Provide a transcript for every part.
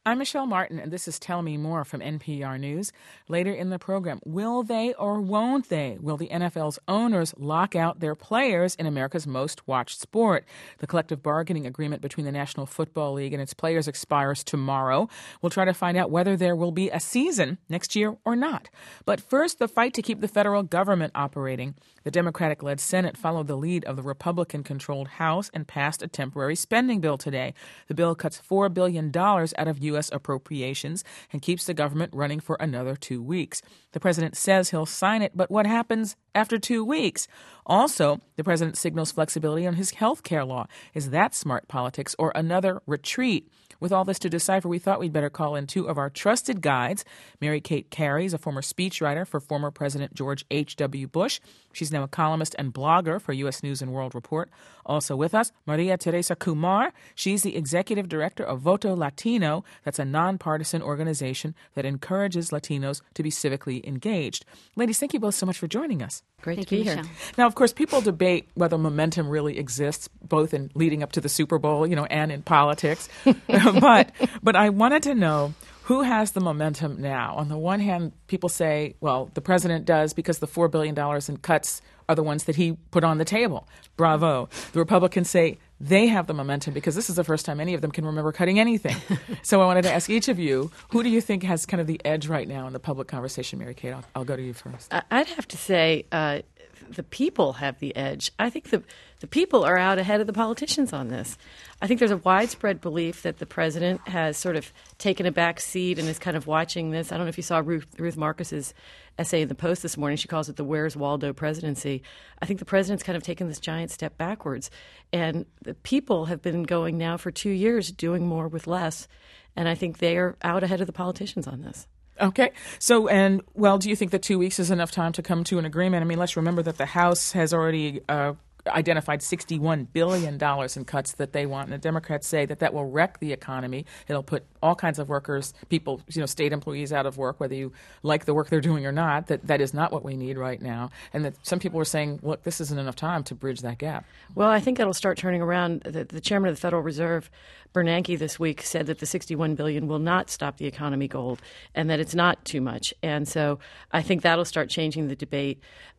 I'm Michelle Martin, and this is Tell Me More from NPR News. Later in the program, will they or won't they? Will the NFL's owners lock out their players in America's most watched sport? The collective bargaining agreement between the National Football League and its players expires tomorrow. We'll try to find out whether there will be a season next year or not. But first, the fight to keep the federal government operating. The Democratic-led Senate followed the lead of the Republican-controlled House and passed a temporary spending bill today. The bill cuts $4 billion out of U.S. appropriations and keeps the government running for another 2 weeks. The president says he'll sign it, but what happens after 2 weeks? Also, the president signals flexibility on his health care law. Is that smart politics or another retreat? With all this to decipher, we thought we'd better call in two of our trusted guides. Mary Kate Carey is a former speechwriter for former President George H.W. Bush. She's now a columnist and blogger for U.S. News and World Report. Also with us, Maria Teresa Kumar. She's the executive director of Voto Latino. That's a nonpartisan organization that encourages Latinos to be civically engaged. Ladies, thank you both so much for joining us. Great to be here. Now, of course, people debate whether momentum really exists, both in leading up to the Super Bowl, and in politics. But I wanted to know, who has the momentum now? On the one hand, people say, well, the president does because the $4 billion in cuts are the ones that he put on the table. Bravo. The Republicans say they have the momentum because this is the first time any of them can remember cutting anything. So I wanted to ask each of you, who do you think has kind of the edge right now in the public conversation? Mary Kate, I'll go to you first. I'd have to say the people have the edge. I think the people are out ahead of the politicians on this. I think there's a widespread belief that the president has sort of taken a back seat and is kind of watching this. I don't know if you saw Ruth Marcus's essay in the Post this morning. She calls it the Where's Waldo presidency. I think the president's kind of taken this giant step backwards. And the people have been going now for 2 years doing more with less. And I think they are out ahead of the politicians on this. Okay. So, do you think that 2 weeks is enough time to come to an agreement? I mean, let's remember that the House has already identified $61 billion in cuts that they want. And the Democrats say that will wreck the economy. It'll put all kinds of workers, people, state employees out of work, whether you like the work they're doing or not. That is not what we need right now. And that some people are saying, look, this isn't enough time to bridge that gap. Well, I think it'll start turning around. The chairman of the Federal Reserve, Bernanke, this week said that the $61 billion will not stop the economy gold and that it's not too much. And so I think that'll start changing the debate.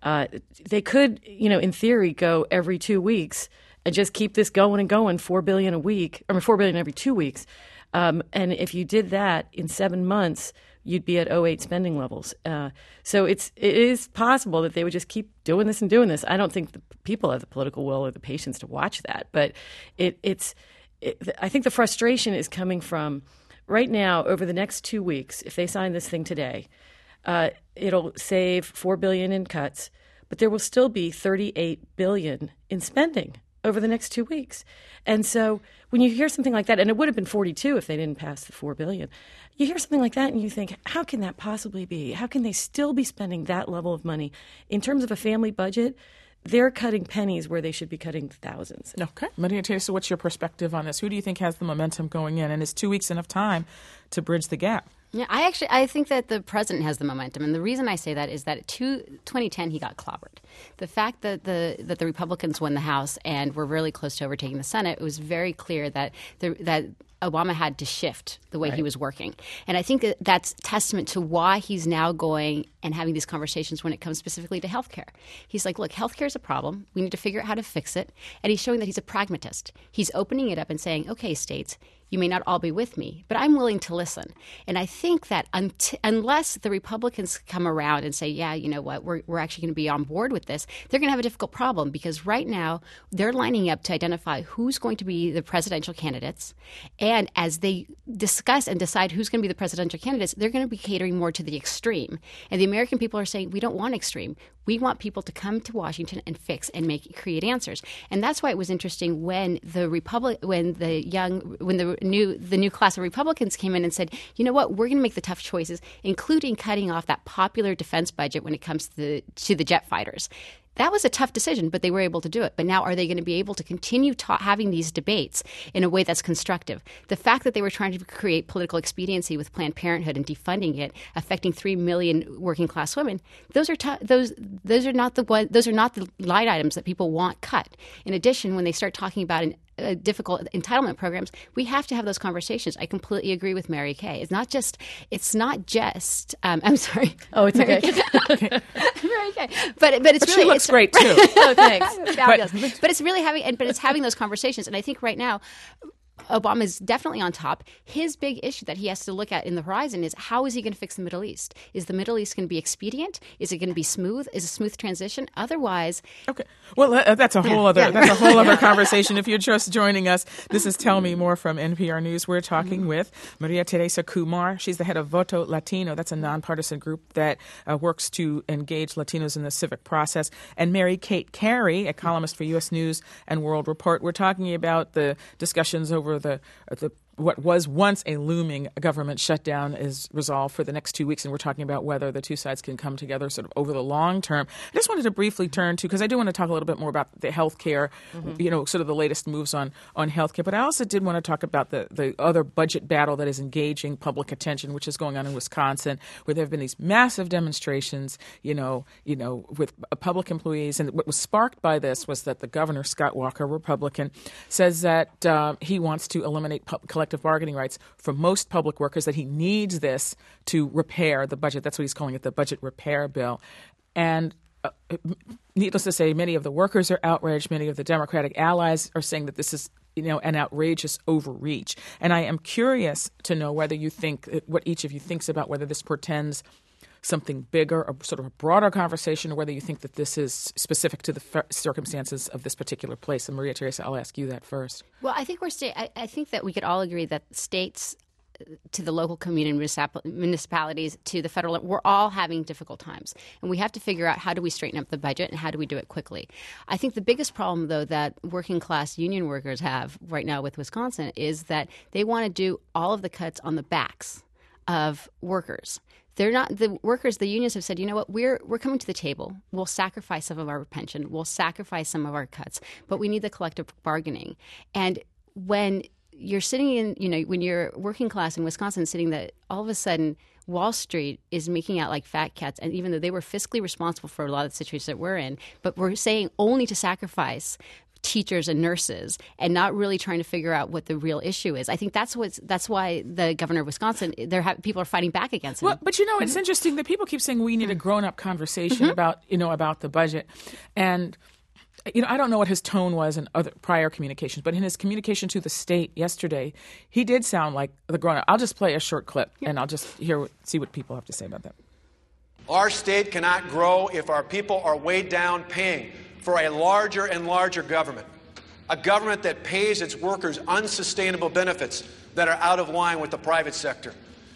They could, in theory, go every 2 weeks and just keep this going and going, $4 billion a week, $4 billion every 2 weeks. And if you did that in 7 months, you'd be at 2008 spending levels. So it is possible that they would just keep doing this and doing this. I don't think the people have the political will or the patience to watch that. But I think the frustration is coming from right now, over the next 2 weeks, if they sign this thing today, it'll save $4 billion in cuts, but there will still be $38 billion in spending over the next 2 weeks. And so when you hear something like that, and it would have been 42 if they didn't pass the $4 billion, you hear something like that and you think, how can that possibly be? How can they still be spending that level of money? In terms of a family budget, they're cutting pennies where they should be cutting thousands. Okay. Maria Teresa, what's your perspective on this? Who do you think has the momentum going in? And is 2 weeks enough time to bridge the gap? Yeah, I think that the president has the momentum. And the reason I say that is that 2010, he got clobbered. The fact that the Republicans won the House and were really close to overtaking the Senate, it was very clear that Obama had to shift the way he was working. And I think that's testament to why he's now going and having these conversations when it comes specifically to healthcare. He's like, look, healthcare is a problem. We need to figure out how to fix it. And he's showing that he's a pragmatist. He's opening it up and saying, okay, states, you may not all be with me, but I'm willing to listen. And I think that unless the Republicans come around and say, yeah, you know what, we're actually going to be on board with this, they're going to have a difficult problem because right now they're lining up to identify who's going to be the presidential candidates. And as they discuss and decide who's going to be the presidential candidates, they're going to be catering more to the extreme. And the American people are saying, we don't want extreme. We want people to come to Washington and fix and create answers. And that's why it was interesting when the new class of Republicans came in and said, you know what, we're going to make the tough choices, including cutting off that popular defense budget when it comes to the jet fighters. That was a tough decision, but they were able to do it. But now are they going to be able to continue having these debates in a way that's constructive? The fact that they were trying to create political expediency with Planned Parenthood and defunding it, affecting 3 million working class women, those are not the line items that people want cut. In addition, when they start talking about difficult entitlement programs, we have to have those conversations. I completely agree with Mary Kay. It's not just. I'm sorry. Oh, it's okay. Mary Kay. But it's really. She looks great too. Oh, thanks. Fabulous. But it's really having those conversations, and I think right now, Obama is definitely on top. His big issue that he has to look at in the horizon is how is he going to fix the Middle East? Is the Middle East going to be expedient? Is it going to be smooth? Is a smooth transition? Otherwise, okay. Well, that's a whole other conversation. If you're just joining us, this is Tell Me More from NPR News. We're talking with Maria Teresa Kumar. She's the head of Voto Latino. That's a nonpartisan group that works to engage Latinos in the civic process. And Mary Kate Carey, a columnist for U.S. News and World Report. We're talking about the discussions over the what was once a looming government shutdown is resolved for the next 2 weeks, and we're talking about whether the two sides can come together sort of over the long term. I just wanted to briefly turn to, because I do want to talk a little bit more about the health care, sort of the latest moves on health care, but I also did want to talk about the other budget battle that is engaging public attention, which is going on in Wisconsin, where there have been these massive demonstrations, with public employees. And what was sparked by this was that the governor, Scott Walker, Republican, says that he wants to eliminate collective bargaining rights for most public workers, that he needs this to repair the budget. That's what he's calling it, the budget repair bill. And needless to say, many of the workers are outraged. Many of the Democratic allies are saying that this is an outrageous overreach. And I am curious to know whether you think, what each of you thinks about whether this portends something bigger, a sort of a broader conversation, or whether you think that this is specific to the circumstances of this particular place. And Maria Teresa, I'll ask you that first. Well, I think I think that we could all agree that states to the local community municipalities to the federal, we're all having difficult times. And we have to figure out how do we straighten up the budget and how do we do it quickly. I think the biggest problem, though, that working class union workers have right now with Wisconsin is that they want to do all of the cuts on the backs of workers. They're not the workers. The unions have said, you know what, we're coming to the table. We'll sacrifice some of our pension. We'll sacrifice some of our cuts, but we need the collective bargaining. And when you're sitting in, when you're working class in Wisconsin, sitting that all of a sudden Wall Street is making out like fat cats, and even though they were fiscally responsible for a lot of the situations that we're in, but we're saying only to sacrifice teachers and nurses and not really trying to figure out what the real issue is. I think that's why the governor of Wisconsin, people are fighting back against him. Well, but it's interesting that people keep saying we need a grown-up conversation about the budget. And I don't know what his tone was in other prior communications, but in his communication to the state yesterday, he did sound like the grown-up. I'll just play a short clip and I'll just see what people have to say about that. Our state cannot grow if our people are weighed down paying for a larger and larger government, a government that pays its workers unsustainable benefits that are out of line with the private sector.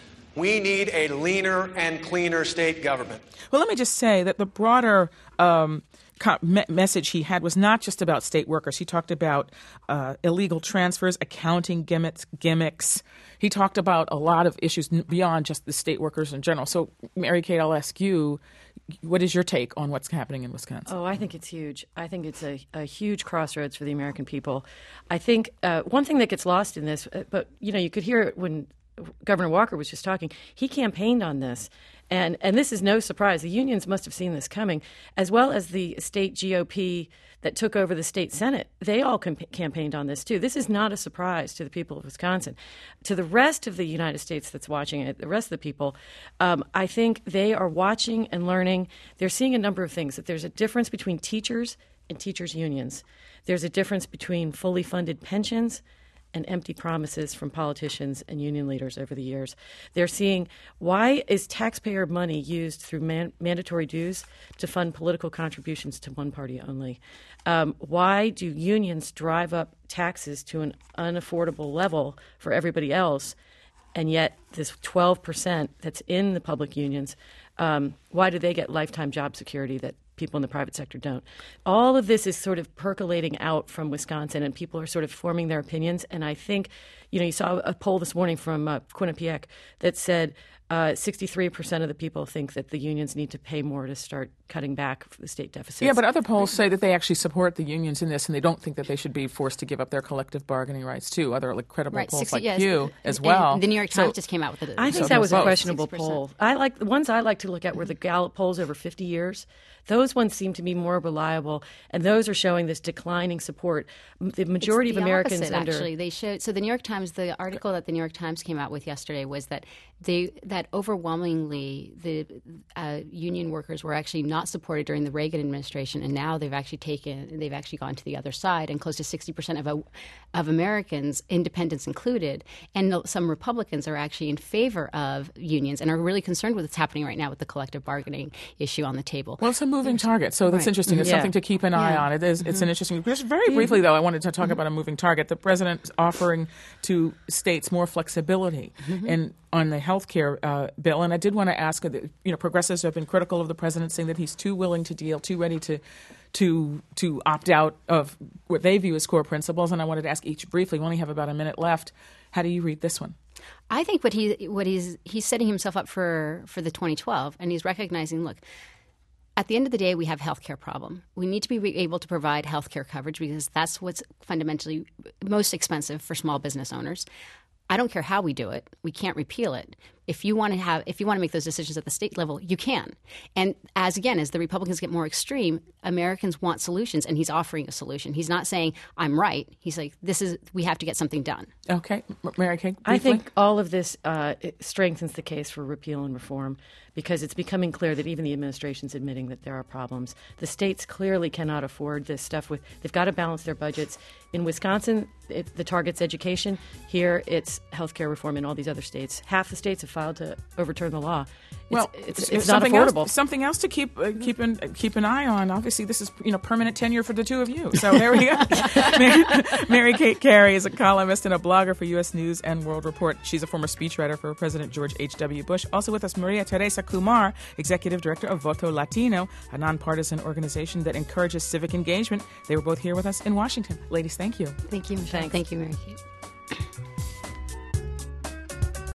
We need a leaner and cleaner state government. Well, let me just say that the broader message he had was not just about state workers. He talked about illegal transfers, accounting gimmicks. He talked about a lot of issues beyond just the state workers in general. So, Mary Kate, I'll ask you, what is your take on what's happening in Wisconsin? Oh, I think it's huge. I think it's a huge crossroads for the American people. I think one thing that gets lost in this, but you could hear it when Governor Walker was just talking. He campaigned on this, and this is no surprise. The unions must have seen this coming, as well as the state GOP that took over the state Senate. They all campaigned on this, too. This is not a surprise to the people of Wisconsin. To the rest of the United States that's watching it, the rest of the people, I think they are watching and learning. They're seeing a number of things, that there's a difference between teachers and teachers' unions. There's a difference between fully funded pensions and empty promises from politicians and union leaders over the years. They're seeing, why is taxpayer money used through mandatory dues to fund political contributions to one party only? Why do unions drive up taxes to an unaffordable level for everybody else, and yet this 12% that's in the public unions, why do they get lifetime job security that people in the private sector don't? All of this is sort of percolating out from Wisconsin, and people are sort of forming their opinions. And I think You saw a poll this morning from Quinnipiac that said 63% of the people think that the unions need to pay more to start cutting back for the state deficits. Yeah, but other polls say that they actually support the unions in this, and they don't think that they should be forced to give up their collective bargaining rights too. Other credible polls like Pew as well. And the New York Times just came out with it. I think that was a questionable poll. The ones I like to look at were the Gallup polls over 50 years. Those ones seem to be more reliable, and those are showing this declining support. The majority of Americans actually they showed. So the New York Times, the article that the New York Times came out with yesterday was that that overwhelmingly the union workers were actually not supported during the Reagan administration, and now they've actually gone to the other side, and close to 60% of Americans, independents included, and some Republicans are actually in favor of unions and are really concerned with what's happening right now with the collective bargaining issue on the table. Well, it's a moving target, so that's interesting. It's something to keep an eye on. It's an interesting. Just very briefly, though, I wanted to talk about a moving target. The president is offering to states more flexibility on the health care bill, and I did want to ask. Progressives have been critical of the president, saying that he's too willing to deal, too ready to opt out of what they view as core principles. And I wanted to ask each briefly. We only have about a minute left. How do you read this one? I think he's setting himself up for the 2012, and he's recognizing, look, at the end of the day, we have a healthcare problem. We need to be able to provide healthcare coverage because that's what's fundamentally most expensive for small business owners. I don't care how we do it. We can't repeal it. If you want to make those decisions at the state level, you can. And as the Republicans get more extreme, Americans want solutions, and he's offering a solution. He's not saying I'm right. He's like, we have to get something done. Okay, Mary Kay, briefly. I think all of this it strengthens the case for repeal and reform because it's becoming clear that even the administration's admitting that there are problems. The states clearly cannot afford this stuff. They've got to balance their budgets. In Wisconsin, the target's education. Here, it's healthcare reform. In all these other states, half the states have filed to overturn the law. It's not affordable. Something else to keep an eye on. Obviously, this is permanent tenure for the two of you. So there we go. Mary Kate Carey is a columnist and a blogger for U.S. News and World Report. She's a former speechwriter for President George H.W. Bush. Also with us, Maria Teresa Kumar, executive director of Voto Latino, a nonpartisan organization that encourages civic engagement. They were both here with us in Washington. Ladies, thank you. Thank you, Michelle. Thank you, Mary Kate.